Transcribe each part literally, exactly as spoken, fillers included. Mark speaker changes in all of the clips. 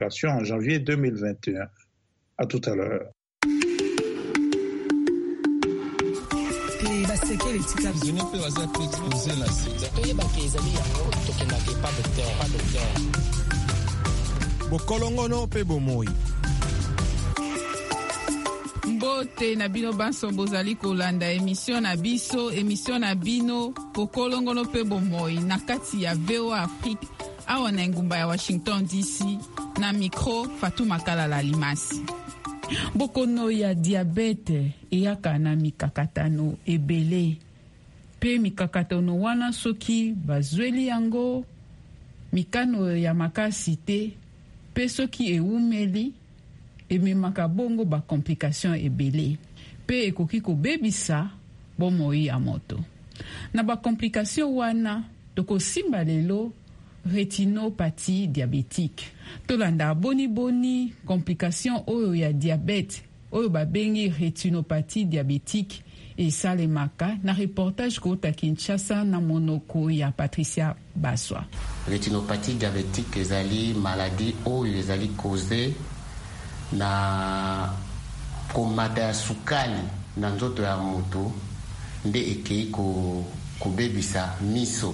Speaker 1: en janvier deux mille vingt et un. À tout à l'heure.
Speaker 2: Bokolongono pe bomoi.
Speaker 3: Mbote na bino banso bozali kolanda émission na biso émission na bino bokolongono pe bomoi na kati ya V O A Afrique awa na ngumba ya Washington D C na micro Fatou Makalala Limasi. Bokono ya diabete eyaka na mikakatano ebele pe mikakatano wana soki bazweli yango mikano ya makasi te pe soki eumeli ememaka bongo ba complication ebele pe ekoki kobebisa bomoi ya moto. Na ba complication wana tokosimba lelo rétinopathie diabétique. Tolanda boni boni complication oyo ya diabète oyo babengi rétinopathie diabétique esalemaka na reportage kota Kinshasa na monoko ya Patricia Baswa.
Speaker 4: Rétinopathie diabétique ezali maladie oyo ezali causée na komata ya sukali na nzoto ya moto nde ekei ko kobebisa miso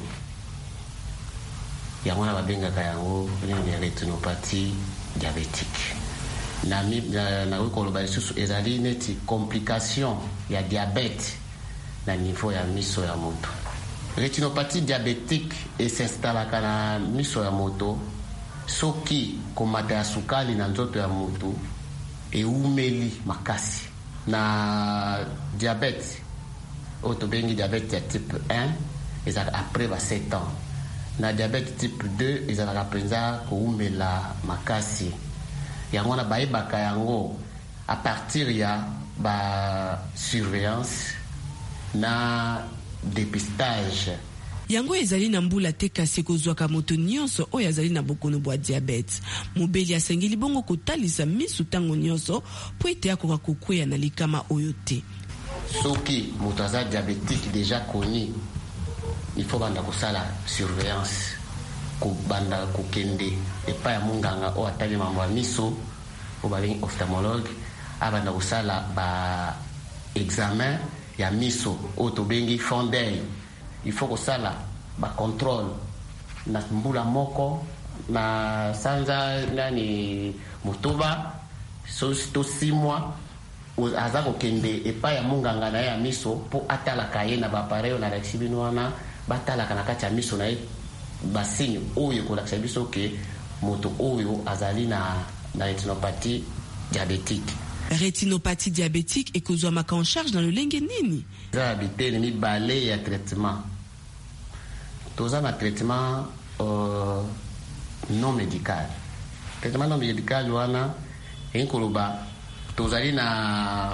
Speaker 4: yango na babengaka yango rétinopathie diabétique. Na na na koloba lisusu ezali neti complication ya diabète na niveau ya miso ya moto. Rétinopathie diabétique esinstallaka na miso ya moto soki komata ya sukali na nzoto ya moto eumeli makasi. Na diabète oyo tobengi diabète ya type un ezalaka après ba sept ans. Na diabète type deux ezalaka mpenza koumela makasi. Yango na bayebaka yango à partir ya ba surveillance na dépistage.
Speaker 5: Yango ezali na mbula te kasi kozwaka moto nyonso oyo azali na bokono bwa diabete. Mobeli asengeli bongo kotalisa misu tango nyonso po ete akoka kokweya na likama oyo te.
Speaker 4: Soki moto aza diabétique déjà connu, il faut banda kosala surveillance ko banda kokende epa ya munganga o atali mambo ya miso o balingi ophtalmologue abanda kosala ba examen ya miso o tobengi fond d'œil. Il faut kosala ba contrôle na mbula moko na sanza nani motoba so to six mois aza kokende epa ya munganga na ya miso po atalaka ye na ba appareil na l'exhibino wana batalaka na kati ya miso na ye basigne oyo kolakisa biso ke moto oyo azali na, na rétinopathie diabétique.
Speaker 5: Rétinopathie diabétique ekozwamaka en charge dans le lenge nini?
Speaker 4: Za bitene mibale ya traitement. Toza na traitement euh, non médical. Traitement non médical wana enkoloba tozali na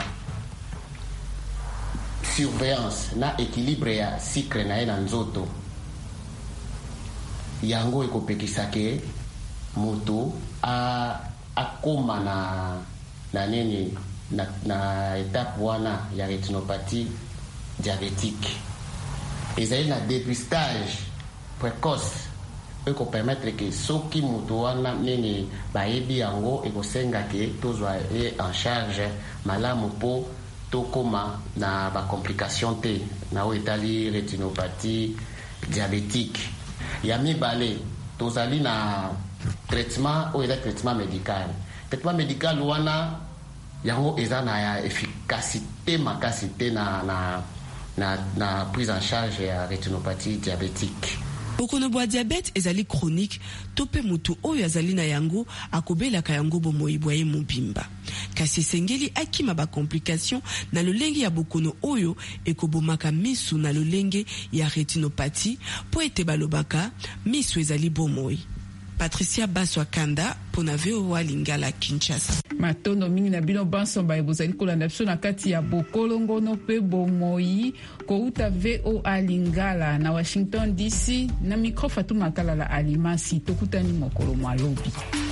Speaker 4: surveillance na équilibre ya sucre na ye na nzoto. Yango ekopekisa ke moto a akoma na na nini na, na étape wana ya rétinopathie diabétique. Ezali na dépistage précoce eko permettre que soki moto wana nini bayebi yango ekosenga ke tozwa ye en charge malamu po tokoma na ba complication te na o etali rétinopathie diabétique. Ya mibale tozali na traitement o eza traitement médical. Traitement médical wana yango eza na ya efficacité makasi te na na na na prise en charge ya rétinopathie diabétique.
Speaker 5: Bokono bwa diabète ezali chronique tope mutu oyo azali na yango akobelaka yango bomoi bwa ye mobimba. Kasi sengeli akima ba complication na lolenge ya bokono oyo ekobomaka misu na lolenge ya rétinopathie po ete balobaka misu ezali bomoi. Patricia Baswa Kanda pona V O A Lingala Kinshasa.
Speaker 3: Matondo mingi na bino banso ba ebozali kolanda biso na kati ya bokolongono pe bomoi ko uta V O A Lingala na Washington D C na micro Fatou Makalala Alimasi tokutani mokolo mwalobi.